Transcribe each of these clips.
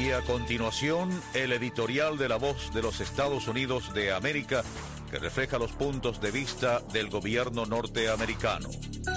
Y a continuación, el editorial de La Voz de los Estados Unidos de América, que refleja los puntos de vista del gobierno norteamericano.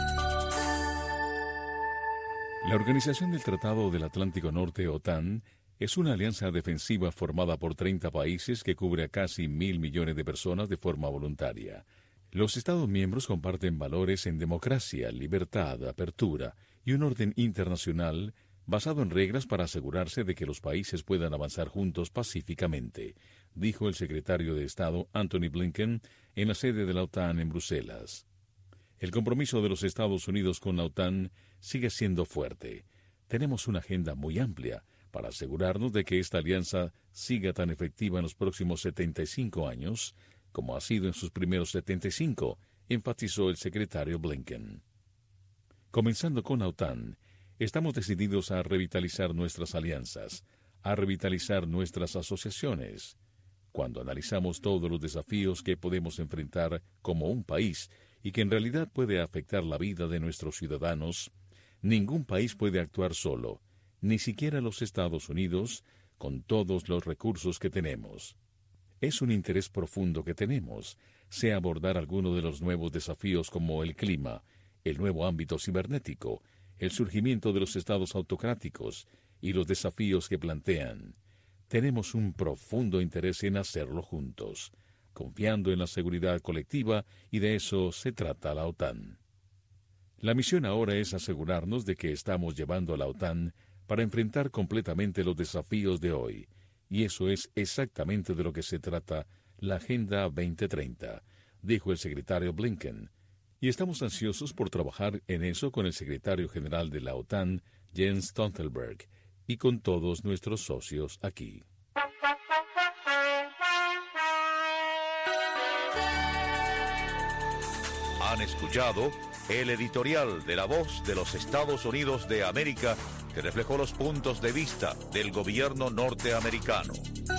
La Organización del Tratado del Atlántico Norte, OTAN, es una alianza defensiva formada por 30 países que cubre a casi 1.000 millones de personas de forma voluntaria. Los Estados miembros comparten valores en democracia, libertad, apertura y un orden internacional basado en reglas para asegurarse de que los países puedan avanzar juntos pacíficamente, dijo el secretario de Estado Antony Blinken en la sede de la OTAN en Bruselas. El compromiso de los Estados Unidos con la OTAN sigue siendo fuerte. Tenemos una agenda muy amplia para asegurarnos de que esta alianza siga tan efectiva en los próximos 75 años como ha sido en sus primeros 75, enfatizó el secretario Blinken. Comenzando con la OTAN, estamos decididos a revitalizar nuestras alianzas, a revitalizar nuestras asociaciones. Cuando analizamos todos los desafíos que podemos enfrentar como un país y que en realidad puede afectar la vida de nuestros ciudadanos, ningún país puede actuar solo, ni siquiera los Estados Unidos, con todos los recursos que tenemos. Es un interés profundo que tenemos, sea abordar alguno de los nuevos desafíos como el clima, el nuevo ámbito cibernético, el surgimiento de los estados autocráticos y los desafíos que plantean. Tenemos un profundo interés en hacerlo juntos, confiando en la seguridad colectiva, y de eso se trata la OTAN. La misión ahora es asegurarnos de que estamos llevando a la OTAN para enfrentar completamente los desafíos de hoy, y eso es exactamente de lo que se trata la Agenda 2030, dijo el secretario Blinken, y estamos ansiosos por trabajar en eso con el secretario general de la OTAN, Jens Stoltenberg, y con todos nuestros socios aquí. Han escuchado el editorial de La Voz de los Estados Unidos de América, que reflejó los puntos de vista del gobierno norteamericano.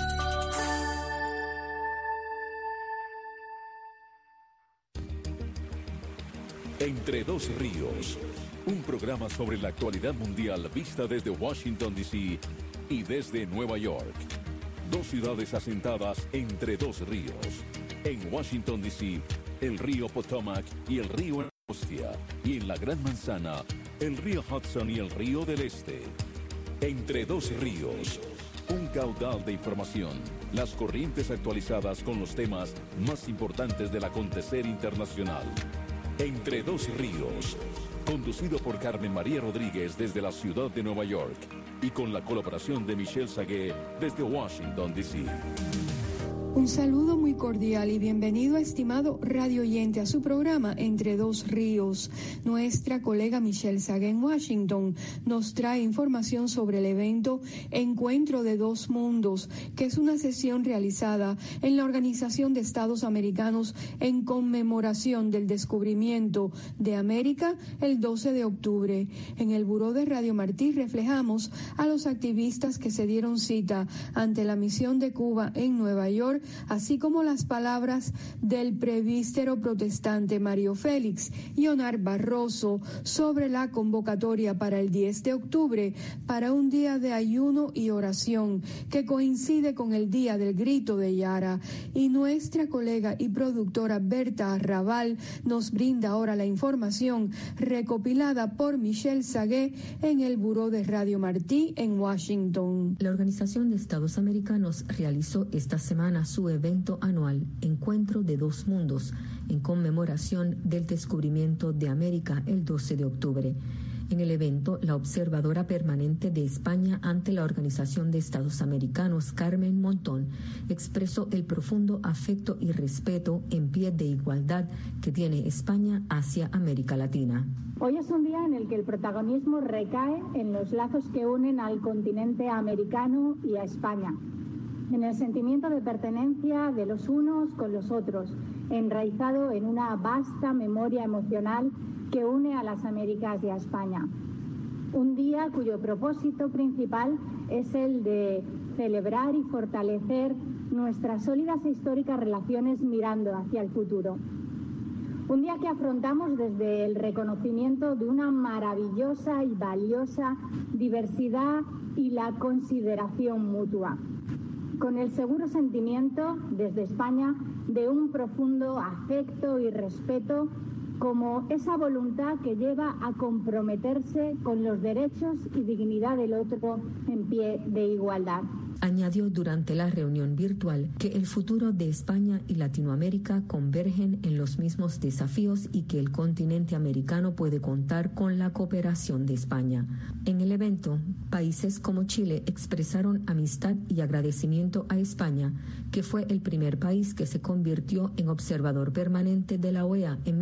Entre dos ríos, un programa sobre la actualidad mundial vista desde Washington, D.C. y desde Nueva York. Dos ciudades asentadas entre dos ríos. En Washington, D.C., el río Potomac y el río Anacostia, y en la Gran Manzana, el río Hudson y el río del Este. Entre dos ríos, un caudal de información, las corrientes actualizadas con los temas más importantes del acontecer internacional. Entre dos ríos, conducido por Carmen María Rodríguez desde la ciudad de Nueva York y con la colaboración de Michelle Sagué desde Washington, D.C. Un saludo muy cordial y bienvenido, estimado radio oyente, a su programa Entre Dos Ríos. Nuestra colega Michelle Sagué en Washington nos trae información sobre el evento Encuentro de Dos Mundos, que es una sesión realizada en la Organización de Estados Americanos en conmemoración del descubrimiento de América el 12 de octubre. En el Buró de Radio Martí reflejamos a los activistas que se dieron cita ante la misión de Cuba en Nueva York, así como las palabras del presbítero protestante Mario Félix y Onar Barroso sobre la convocatoria para el 10 de octubre para un día de ayuno y oración que coincide con el día del grito de Yara. Y nuestra colega y productora Berta Arrabal nos brinda ahora la información recopilada por Michelle Sagué en el Buró de Radio Martí en Washington. La Organización de Estados Americanos realizó esta semana su evento anual Encuentro de Dos Mundos en conmemoración del descubrimiento de América el 12 de octubre. En el evento, la observadora permanente de España ante la Organización de Estados Americanos, Carmen Montón, expresó el profundo afecto y respeto en pie de igualdad que tiene España hacia América Latina. Hoy es un día en el que el protagonismo recae en los lazos que unen al continente americano y a España, en el sentimiento de pertenencia de los unos con los otros, enraizado en una vasta memoria emocional que une a las Américas y a España. Un día cuyo propósito principal es el de celebrar y fortalecer nuestras sólidas e históricas relaciones mirando hacia el futuro. Un día que afrontamos desde el reconocimiento de una maravillosa y valiosa diversidad y la consideración mutua, con el seguro sentimiento desde España de un profundo afecto y respeto, como esa voluntad que lleva a comprometerse con los derechos y dignidad del otro en pie de igualdad. Añadió durante la reunión virtual que el futuro de España y Latinoamérica convergen en los mismos desafíos y que el continente americano puede contar con la cooperación de España. En el evento, países como Chile expresaron amistad y agradecimiento a España, que fue el primer país que se convirtió en observador permanente de la OEA en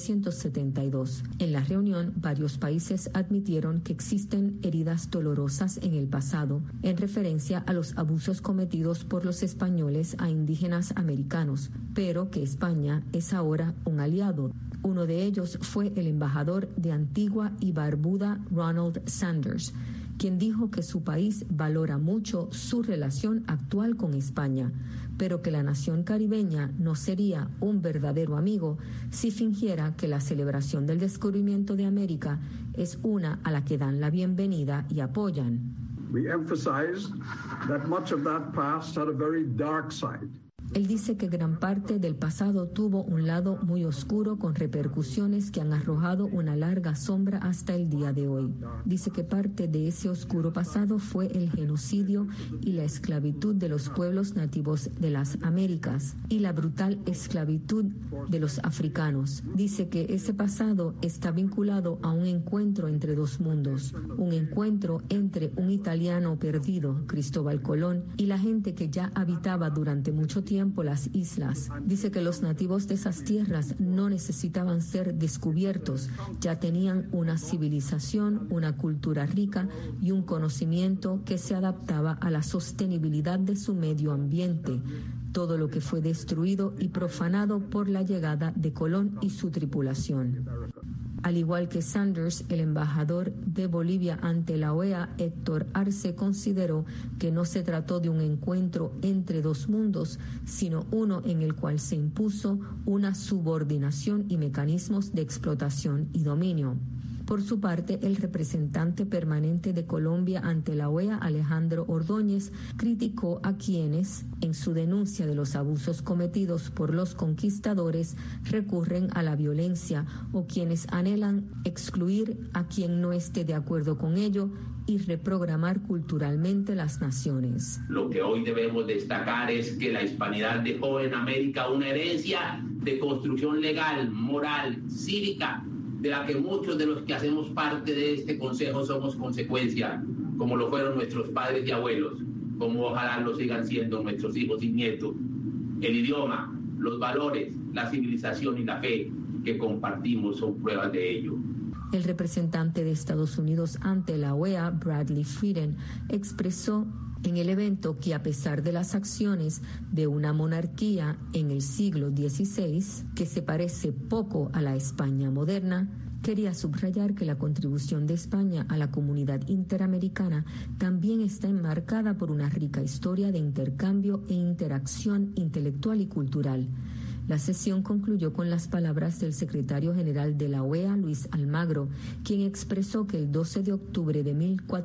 1972. En la reunión, varios países admitieron que existen heridas dolorosas en el pasado, en referencia a los abusos cometidos por los españoles a indígenas americanos, pero que España es ahora un aliado. Uno de ellos fue el embajador de Antigua y Barbuda, Ronald Sanders, quien dijo que su país valora mucho su relación actual con España, pero que la nación caribeña no sería un verdadero amigo si fingiera que la celebración del descubrimiento de América es una a la que dan la bienvenida y apoyan. We emphasize that much of that past had a very dark side. Él dice que gran parte del pasado tuvo un lado muy oscuro con repercusiones que han arrojado una larga sombra hasta el día de hoy. Dice que parte de ese oscuro pasado fue el genocidio y la esclavitud de los pueblos nativos de las Américas y la brutal esclavitud de los africanos. Dice que ese pasado está vinculado a un encuentro entre dos mundos, un encuentro entre un italiano perdido, Cristóbal Colón, y la gente que ya habitaba durante mucho tiempo las islas. Dice que los nativos de esas tierras no necesitaban ser descubiertos, ya tenían una civilización, una cultura rica y un conocimiento que se adaptaba a la sostenibilidad de su medio ambiente. Todo lo que fue destruido y profanado por la llegada de Colón y su tripulación. Al igual que Sanders, el embajador de Bolivia ante la OEA, Héctor Arce, consideró que no se trató de un encuentro entre dos mundos, sino uno en el cual se impuso una subordinación y mecanismos de explotación y dominio. Por su parte, el representante permanente de Colombia ante la OEA, Alejandro Ordóñez, criticó a quienes, en su denuncia de los abusos cometidos por los conquistadores, recurren a la violencia o quienes anhelan excluir a quien no esté de acuerdo con ello y reprogramar culturalmente las naciones. Lo que hoy debemos destacar es que la hispanidad dejó en América una herencia de construcción legal, moral, cívica, de la que muchos de los que hacemos parte de este consejo somos consecuencia, como lo fueron nuestros padres y abuelos, como ojalá lo sigan siendo nuestros hijos y nietos. El idioma, los valores, la civilización y la fe que compartimos son pruebas de ello. El representante de Estados Unidos ante la OEA, Bradley Frieden, expresó en el evento que a pesar de las acciones de una monarquía en el siglo XVI, que se parece poco a la España moderna, quería subrayar que la contribución de España a la comunidad interamericana también está enmarcada por una rica historia de intercambio e interacción intelectual y cultural. La sesión concluyó con las palabras del secretario general de la OEA, Luis Almagro, quien expresó que el 12 de octubre de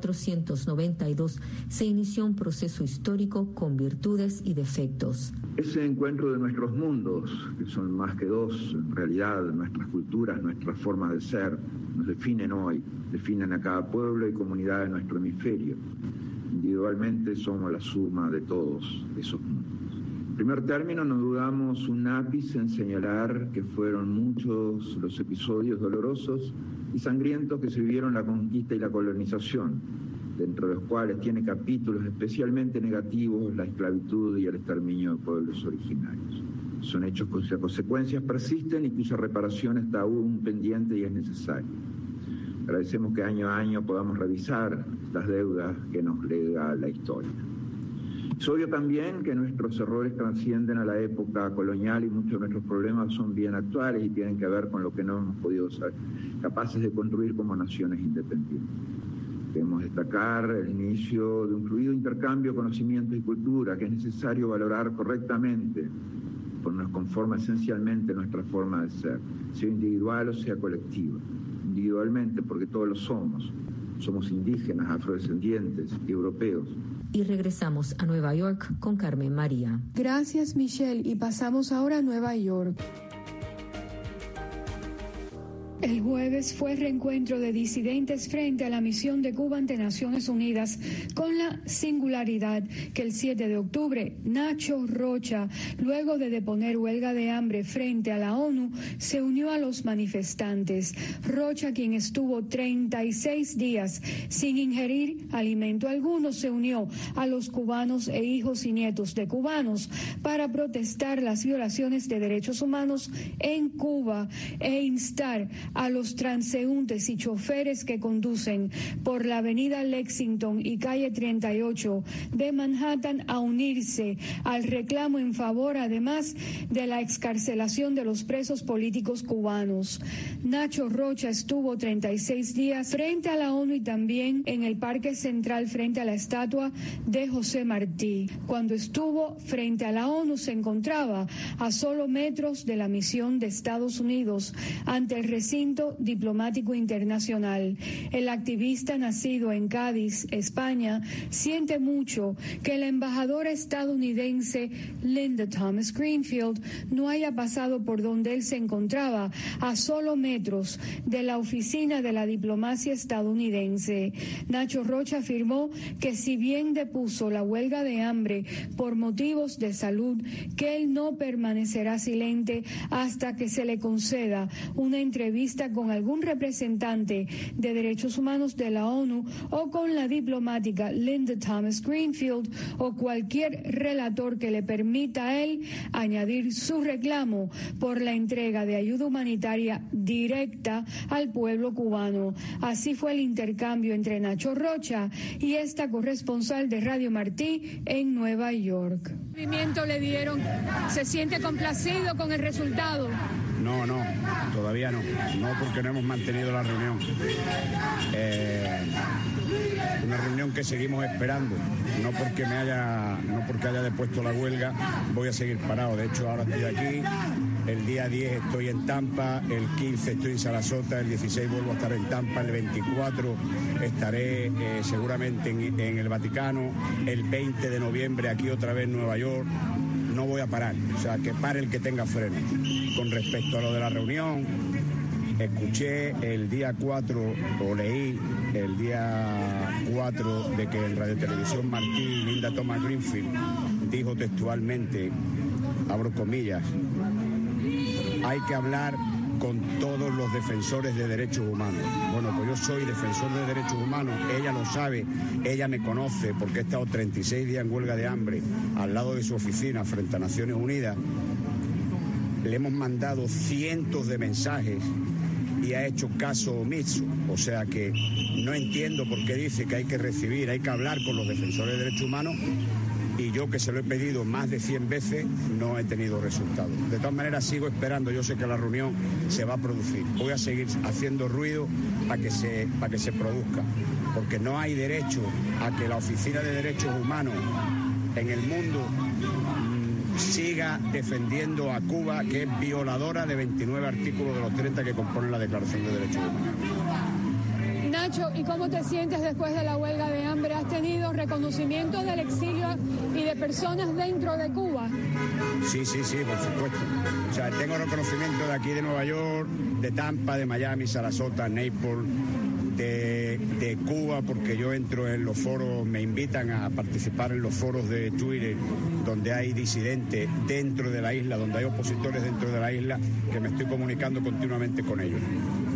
1492 se inició un proceso histórico con virtudes y defectos. Ese encuentro de nuestros mundos, que son más que dos, en realidad nuestras culturas, nuestras formas de ser, nos definen hoy, definen a cada pueblo y comunidad de nuestro hemisferio. Individualmente somos la suma de todos esos mundos. En primer término, no dudamos un ápice en señalar que fueron muchos los episodios dolorosos y sangrientos que se vivieron la conquista y la colonización, dentro de los cuales tiene capítulos especialmente negativos la esclavitud y el exterminio de pueblos originarios. Son hechos cuyas consecuencias persisten y cuya reparación está aún pendiente y es necesaria. Agradecemos que año a año podamos revisar las deudas que nos lega la historia. Es obvio también que nuestros errores trascienden a la época colonial y muchos de nuestros problemas son bien actuales y tienen que ver con lo que no hemos podido ser capaces de construir como naciones independientes. Queremos destacar el inicio de un fluido intercambio de conocimiento y cultura que es necesario valorar correctamente porque nos conforma esencialmente nuestra forma de ser, sea individual o sea colectiva. Individualmente porque todos lo somos indígenas, afrodescendientes, europeos. Y regresamos a Nueva York con Carmen María. Gracias, Michelle, y pasamos ahora a Nueva York. El jueves fue el reencuentro de disidentes frente a la misión de Cuba ante Naciones Unidas, con la singularidad que el 7 de octubre, Nacho Rocha, luego de deponer huelga de hambre frente a la ONU, se unió a los manifestantes. Rocha, quien estuvo 36 días sin ingerir alimento alguno, se unió a los cubanos e hijos y nietos de cubanos para protestar las violaciones de derechos humanos en Cuba e instar a los transeúntes y choferes que conducen por la avenida Lexington y calle 38 de Manhattan a unirse al reclamo en favor, además, de la excarcelación de los presos políticos cubanos. Nacho Rocha estuvo 36 días frente a la ONU y también en el Parque Central frente a la estatua de José Martí. Cuando estuvo frente a la ONU se encontraba a solo metros de la misión de Estados Unidos ante el recinto diplomático internacional. El activista nacido en Cádiz, España, siente mucho que la embajadora estadounidense Linda Thomas Greenfield no haya pasado por donde él se encontraba, a solo metros de la oficina de la diplomacia estadounidense. Nacho Rocha afirmó que si bien depuso la huelga de hambre por motivos de salud, que él no permanecerá silente hasta que se le conceda una entrevista con algún representante de derechos humanos de la ONU o con la diplomática Linda Thomas Greenfield o cualquier relator que le permita a él añadir su reclamo por la entrega de ayuda humanitaria directa al pueblo cubano. Así fue el intercambio entre Nacho Rocha y esta corresponsal de Radio Martí en Nueva York. ¿Qué movimiento le dieron? ¿Se siente complacido con el resultado? No, todavía no. No, porque no hemos mantenido la reunión. Una reunión que seguimos esperando. No porque haya depuesto la huelga, voy a seguir parado. De hecho, ahora estoy aquí. El día 10 estoy en Tampa, el 15 estoy en Sarasota, el 16 vuelvo a estar en Tampa, el 24 estaré seguramente en el Vaticano, el 20 de noviembre aquí otra vez en Nueva York. No voy a parar, o sea, que pare el que tenga freno. Con respecto a lo de la reunión, escuché el día 4, o leí el día 4, de que en Radio Televisión Martí, Linda Thomas Greenfield dijo textualmente, abro comillas, hay que hablar con todos los defensores de derechos humanos. Bueno, pues yo soy defensor de derechos humanos, ella lo sabe, ella me conoce porque he estado 36 días en huelga de hambre al lado de su oficina frente a Naciones Unidas. Le hemos mandado cientos de mensajes y ha hecho caso omiso. O sea que no entiendo por qué dice que hay que recibir, hay que hablar con los defensores de derechos humanos, y yo, que se lo he pedido más de 100 veces, no he tenido resultados. De todas maneras, sigo esperando. Yo sé que la reunión se va a producir. Voy a seguir haciendo ruido para que se produzca, porque no hay derecho a que la Oficina de Derechos Humanos en el mundo siga defendiendo a Cuba, que es violadora de 29 artículos de los 30 que componen la Declaración de Derechos Humanos. Nacho, ¿y cómo te sientes después de la huelga de hambre? ¿Has tenido reconocimiento del exilio y de personas dentro de Cuba? Sí, por supuesto. O sea, tengo reconocimiento de aquí de Nueva York, de Tampa, de Miami, Sarasota, Naples, de Cuba, porque yo entro en los foros, me invitan a participar en los foros de Twitter, donde hay disidentes dentro de la isla, donde hay opositores dentro de la isla, que me estoy comunicando continuamente con ellos.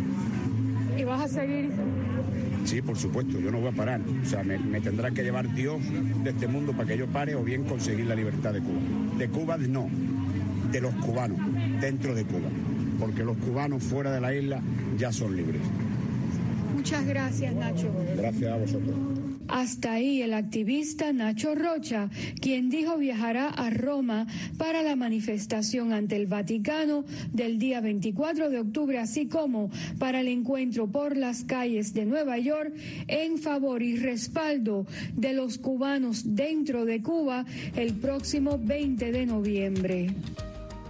¿Y vas a seguir? Sí, por supuesto, yo no voy a parar. O sea, me tendrá que llevar Dios de este mundo para que yo pare, o bien conseguir la libertad de Cuba. De Cuba no, de los cubanos, dentro de Cuba. Porque los cubanos fuera de la isla ya son libres. Muchas gracias, Nacho. Gracias a vosotros. Hasta ahí el activista Nacho Rocha, quien dijo viajará a Roma para la manifestación ante el Vaticano del día 24 de octubre, así como para el encuentro por las calles de Nueva York en favor y respaldo de los cubanos dentro de Cuba el próximo 20 de noviembre.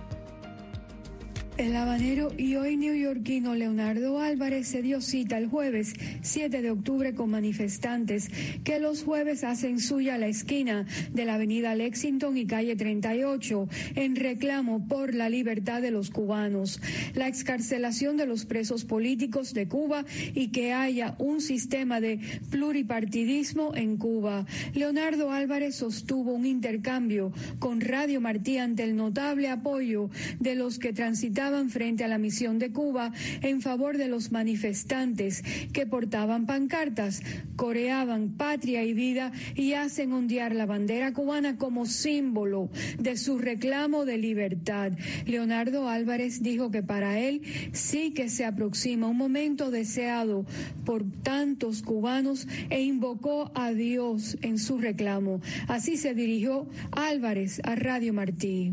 El habanero y hoy neoyorquino Leonardo Álvarez se dio cita el jueves 7 de octubre con manifestantes que los jueves hacen suya la esquina de la avenida Lexington y calle 38 en reclamo por la libertad de los cubanos, la excarcelación de los presos políticos de Cuba y que haya un sistema de pluripartidismo en Cuba. Leonardo Álvarez sostuvo un intercambio con Radio Martí ante el notable apoyo de los que transitaban frente a la misión de Cuba en favor de los manifestantes que portaban pancartas, coreaban patria y vida y hacen ondear la bandera cubana como símbolo de su reclamo de libertad. Leonardo Álvarez dijo que para él sí que se aproxima un momento deseado por tantos cubanos e invocó a Dios en su reclamo. Así se dirigió Álvarez a Radio Martí.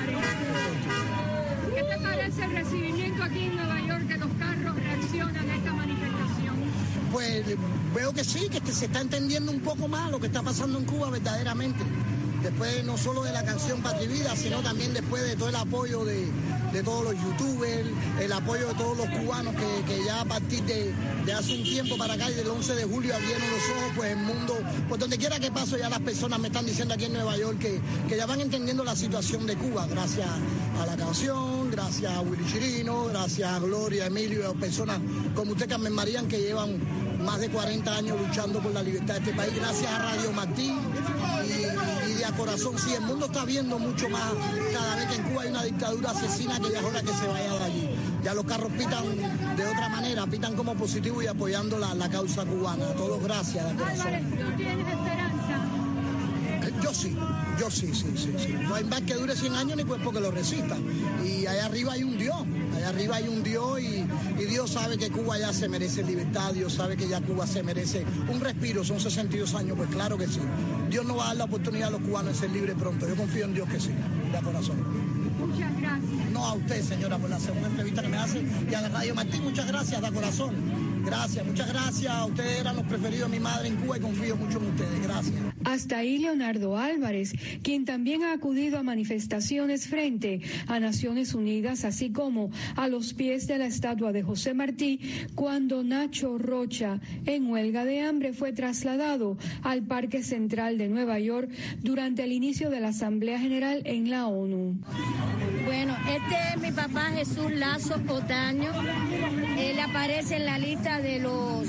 ¿Qué te parece el recibimiento aquí en Nueva York, que los carros reaccionan a esta manifestación? Pues veo que sí, que se está entendiendo un poco más lo que está pasando en Cuba verdaderamente. Después no solo de la canción Patria y Vida, sino también después de todo el apoyo de todos los youtubers, el apoyo de todos los cubanos que ya a partir de hace un tiempo para acá y del 11 de julio abrieron los ojos, pues el mundo, pues donde quiera que paso ya las personas me están diciendo aquí en Nueva York que ya van entendiendo la situación de Cuba, gracias a la canción, gracias a Willy Chirino, gracias a Gloria, Emilio, a personas como usted, Carmen Marían, que llevan más de 40 años luchando por la libertad de este país, gracias a Radio Martí y de a corazón. Sí, el mundo está viendo mucho más cada vez que en Cuba hay una dictadura asesina, que ya es hora que se vaya de allí. Ya los carros pitan de otra manera, pitan como positivo y apoyando la causa cubana. A todos gracias de corazón. Álvarez, ¿tú tienes esperanza? Yo sí. No hay más que dure 100 años ni cuerpo que lo resista. Y allá arriba hay un Dios, y Dios sabe que Cuba ya se merece libertad, Dios sabe que ya Cuba se merece un respiro, son 62 años, pues claro que sí. Dios nos va a dar la oportunidad a los cubanos de ser libres pronto, yo confío en Dios que sí, de corazón. Muchas gracias. No, a usted, señora, por la segunda entrevista que me hace, y a la Radio Martí, muchas gracias, de corazón. Gracias, muchas gracias. Ustedes eran los preferidos de mi madre en Cuba y confío mucho en ustedes. Gracias. Hasta ahí Leonardo Álvarez, quien también ha acudido a manifestaciones frente a Naciones Unidas, así como a los pies de la estatua de José Martí, cuando Nacho Rocha, en huelga de hambre, fue trasladado al Parque Central de Nueva York durante el inicio de la Asamblea General en la ONU. Bueno, este es mi papá Jesús Lazo Otaño. Él aparece en la lista de los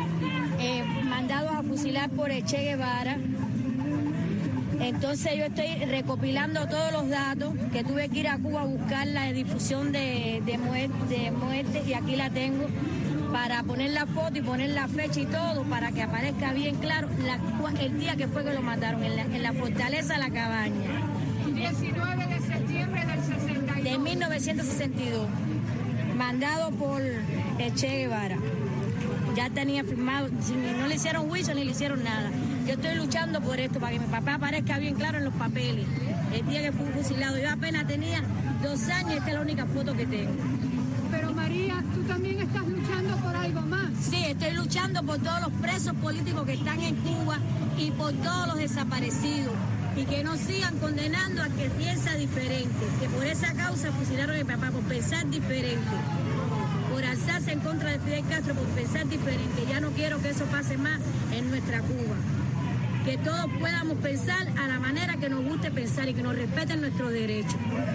mandados a fusilar por el Che Guevara. Entonces yo estoy recopilando todos los datos, que tuve que ir a Cuba a buscar la difusión de muerte y aquí la tengo, para poner la foto y poner la fecha y todo, para que aparezca bien claro el día que fue que lo mataron, en la Fortaleza La Cabaña. 19 de septiembre del 62. De 1962, mandado por el Che Guevara. Ya tenía firmado, no le hicieron juicio ni le hicieron nada. Yo estoy luchando por esto, para que mi papá aparezca bien claro en los papeles. El día que fue fusilado, yo apenas tenía 2 años, esta es la única foto que tengo. Pero María, tú también estás luchando por algo más. Sí, estoy luchando por todos los presos políticos que están en Cuba y por todos los desaparecidos. Y que no sigan condenando a que piensa diferente, que por esa causa fusilaron a mi papá, por pensar diferente, por alzarse en contra de Fidel Castro, por pensar diferente. Ya no quiero que eso pase más en nuestra Cuba, que todos podamos pensar a la manera que nos guste pensar y que nos respeten nuestros derechos.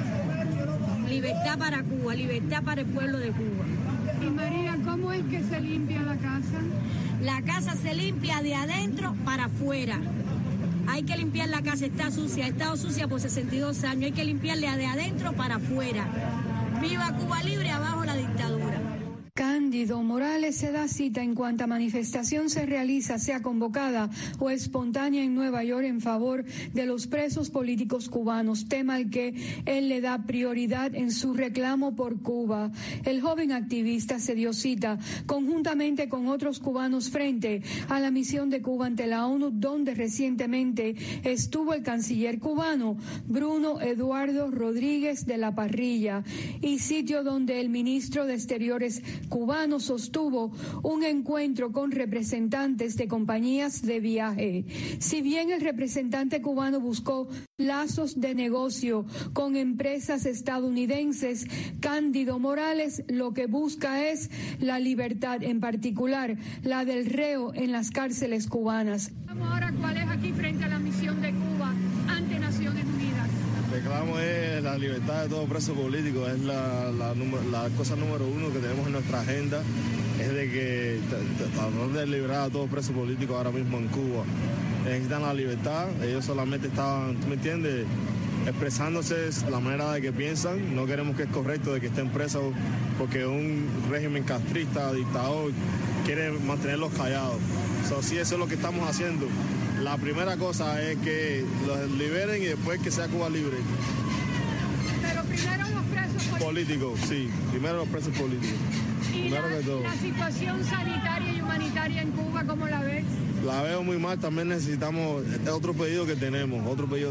Libertad para Cuba, libertad para el pueblo de Cuba. Y María, ¿cómo es que se limpia la casa? La casa se limpia de adentro para afuera. Hay que limpiar la casa, está sucia, ha estado sucia por 62 años, hay que limpiarla de adentro para afuera. ¡Viva Cuba libre, abajo la dictadura! Cándido Morales se da cita en cuanta manifestación se realiza, sea convocada o espontánea en Nueva York en favor de los presos políticos cubanos, tema al que él le da prioridad en su reclamo por Cuba. El joven activista se dio cita conjuntamente con otros cubanos frente a la misión de Cuba ante la ONU, donde recientemente estuvo el canciller cubano Bruno Eduardo Rodríguez de la Parrilla, y sitio donde el ministro de Exteriores cubano cubano sostuvo un encuentro con representantes de compañías de viaje. Si bien el representante cubano buscó lazos de negocio con empresas estadounidenses, Cándido Morales lo que busca es la libertad, en particular la del reo en las cárceles cubanas. Ahora, ¿cuál es aquí frente a la misión de Cuba ante Naciones Unidas? El reclamo es la libertad de todo preso político, es la cosa número uno que tenemos en nuestra agenda, es de que tratar de liberar a todos presos políticos ahora mismo en Cuba. Necesitan la libertad, ellos solamente estaban, ¿tú me entiendes?, expresándose la manera de que piensan. No queremos que es correcto de que estén presos porque un régimen castrista, dictador, quiere mantenerlos callados. Sí, eso es lo que estamos haciendo. La primera cosa es que los liberen y después que sea Cuba libre. Pero primero los presos políticos. Sí, primero los presos políticos. ¿Y la situación sanitaria y humanitaria en Cuba, cómo la ves? La veo muy mal, también necesitamos otro pedido tenemos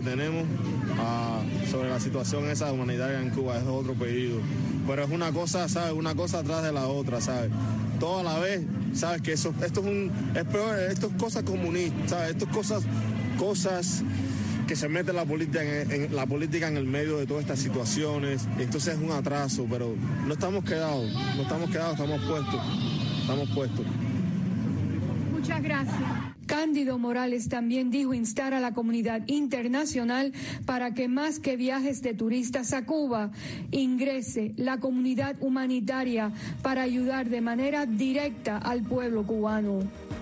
sobre la situación esa humanitaria en Cuba, es otro pedido. Pero es una cosa, ¿sabes? Una cosa atrás de la otra, ¿sabes? Todo a la vez, ¿sabes? Que esto es peor, esto es cosas comunistas, ¿sabes? Esto es cosas que se mete la política en el medio de todas estas situaciones. Entonces es un atraso, pero no estamos quedados, estamos puestos. Muchas gracias. Cándido Morales también dijo instar a la comunidad internacional para que más que viajes de turistas a Cuba, ingrese la comunidad humanitaria para ayudar de manera directa al pueblo cubano.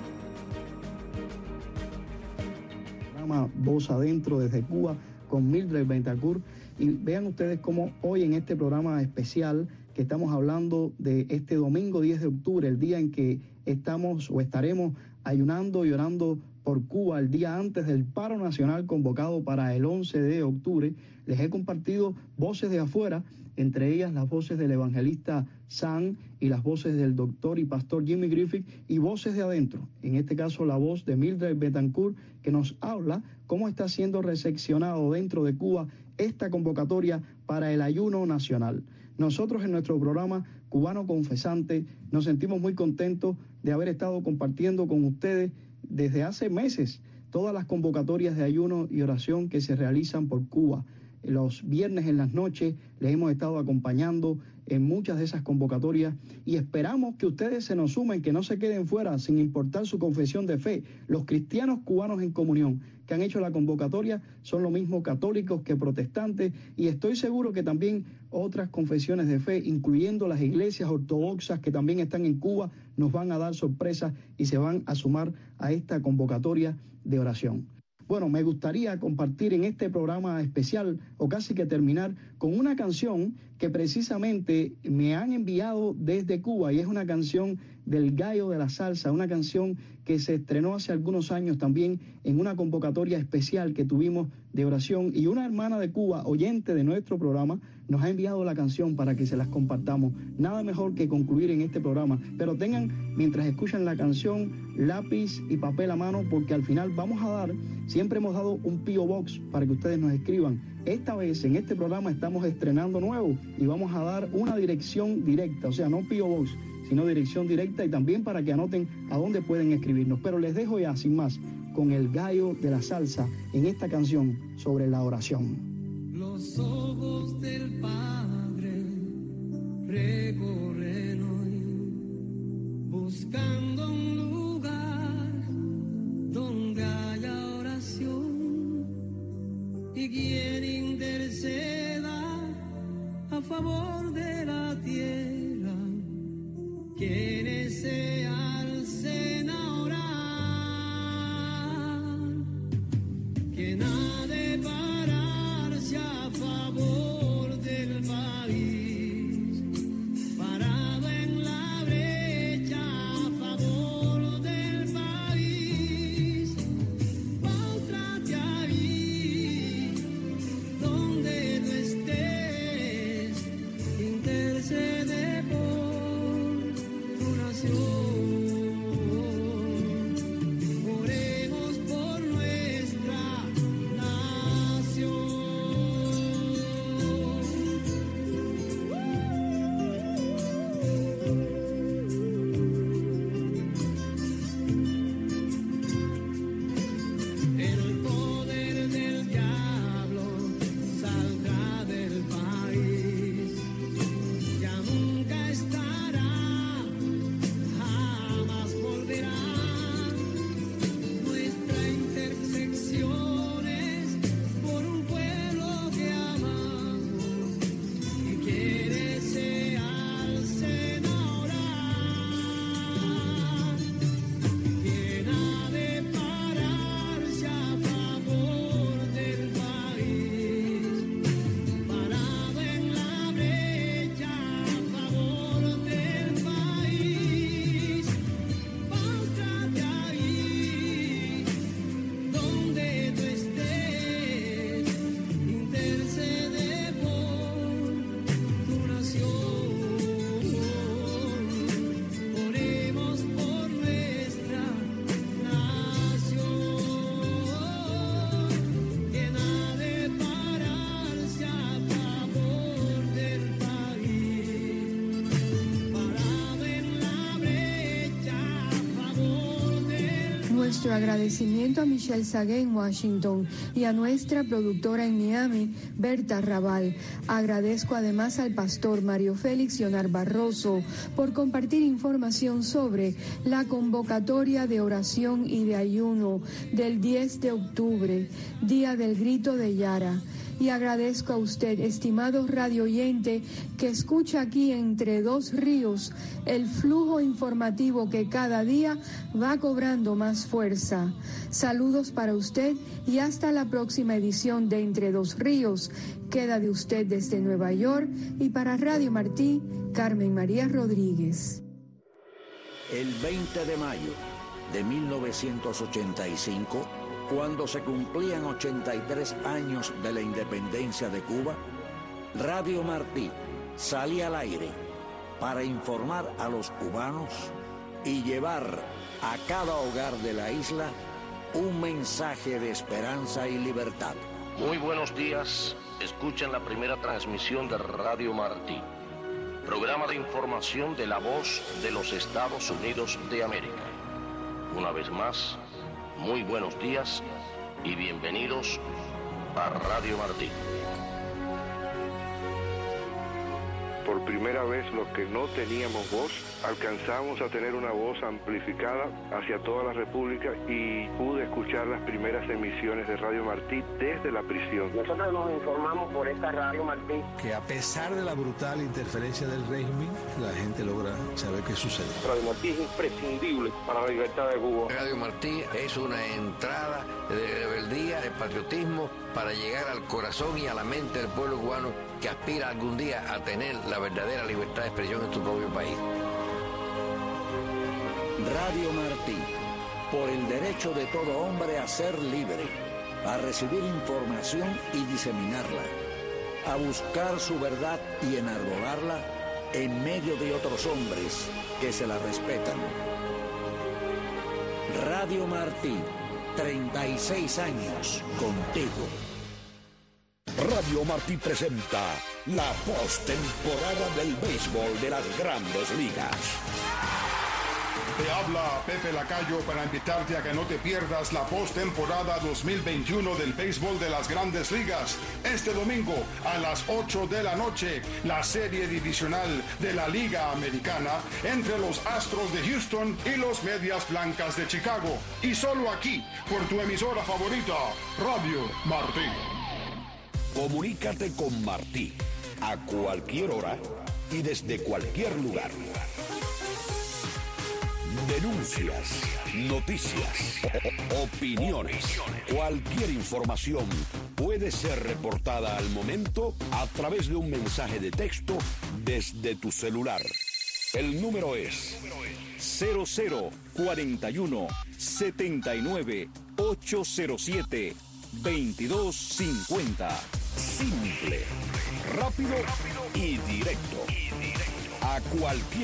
Voz Adentro desde Cuba con Mildred Betancourt, y vean ustedes cómo hoy en este programa especial que estamos hablando de este domingo 10 de octubre, el día en que estaremos ayunando y orando por Cuba, el día antes del paro nacional convocado para el 11 de octubre, les he compartido voces de afuera, entre ellas las voces del evangelista Sam y las voces del doctor y pastor Jimmy Griffith, y voces de adentro, en este caso la voz de Mildred Betancourt, que nos habla cómo está siendo recepcionado dentro de Cuba esta convocatoria para el ayuno nacional. Nosotros en nuestro programa Cubano Confesante nos sentimos muy contentos de haber estado compartiendo con ustedes desde hace meses todas las convocatorias de ayuno y oración que se realizan por Cuba. Los viernes en las noches les hemos estado acompañando en muchas de esas convocatorias y esperamos que ustedes se nos sumen, que no se queden fuera sin importar su confesión de fe. Los cristianos cubanos en comunión que han hecho la convocatoria son lo mismo católicos que protestantes, y estoy seguro que también otras confesiones de fe, incluyendo las iglesias ortodoxas que también están en Cuba, nos van a dar sorpresas y se van a sumar a esta convocatoria de oración. Bueno, me gustaría compartir en este programa especial, o casi que terminar, con una canción que precisamente me han enviado desde Cuba, y es una canción del Gallo de la Salsa, una canción que se estrenó hace algunos años también en una convocatoria especial que tuvimos de oración, y una hermana de Cuba, oyente de nuestro programa, nos ha enviado la canción para que se las compartamos. Nada mejor que concluir en este programa, pero tengan, mientras escuchan la canción, lápiz y papel a mano, porque al final vamos a dar, siempre hemos dado un P.O. Box para que ustedes nos escriban. Esta vez en este programa estamos estrenando nuevo y vamos a dar una dirección directa, o sea, no P.O. Box, sino dirección directa, y también para que anoten a dónde pueden escribirnos. Pero les dejo ya, sin más, con el Gallo de la Salsa en esta canción sobre la oración. Los ojos del Padre recorren hoy, buscando un lugar donde haya oración y quien interceda a favor de la tierra, quienes se alcen a orar, que nada de pararse a favor del país, parado en la brecha a favor del país, póstrate ahí donde tú estés, intercede por tu nación. Oremos por nuestra nación. Nuestro agradecimiento a Michelle Sagué en Washington y a nuestra productora en Miami, Berta Raval. Agradezco además al pastor Mario Félix Leonard Barroso por compartir información sobre la convocatoria de oración y de ayuno del 10 de octubre, Día del Grito de Yara. Y agradezco a usted, estimado radio oyente, que escucha aquí Entre Dos Ríos el flujo informativo que cada día va cobrando más fuerza. Saludos para usted y hasta la próxima edición de Entre Dos Ríos. Queda de usted desde Nueva York y para Radio Martí, Carmen María Rodríguez. El 20 de mayo de 1985, cuando se cumplían 83 años de la independencia de Cuba, Radio Martí salía al aire para informar a los cubanos y llevar a cada hogar de la isla un mensaje de esperanza y libertad. Muy buenos días, escuchen la primera transmisión de Radio Martí, programa de información de la voz de los Estados Unidos de América. Una vez más, muy buenos días y bienvenidos a Radio Martí. Por primera vez, los que no teníamos voz, alcanzamos a tener una voz amplificada hacia toda la República y pude escuchar las primeras emisiones de Radio Martí desde la prisión. Nosotros nos informamos por esta Radio Martí. Que a pesar de la brutal interferencia del régimen, la gente logra saber qué sucede. Radio Martí es imprescindible para la libertad de Cuba. Radio Martí es una entrada de rebeldía, de patriotismo, para llegar al corazón y a la mente del pueblo cubano que aspira algún día a tener la verdadera libertad de expresión en su propio país. Radio Martí, por el derecho de todo hombre a ser libre, a recibir información y diseminarla, a buscar su verdad y enarbolarla en medio de otros hombres que se la respetan. Radio Martí, 36 años contigo. Radio Martí presenta la postemporada del béisbol de las Grandes Ligas. Te habla Pepe Lacayo para invitarte a que no te pierdas la postemporada 2021 del béisbol de las Grandes Ligas. Este domingo a las 8 de la noche, la serie divisional de la Liga Americana entre los Astros de Houston y los Medias Blancas de Chicago. Y solo aquí, por tu emisora favorita, Radio Martí. Comunícate con Martí a cualquier hora y desde cualquier lugar. Denuncias, noticias, opiniones, cualquier información puede ser reportada al momento a través de un mensaje de texto desde tu celular. El número es 0041 79 807 2250. Simple, rápido y directo. A cualquier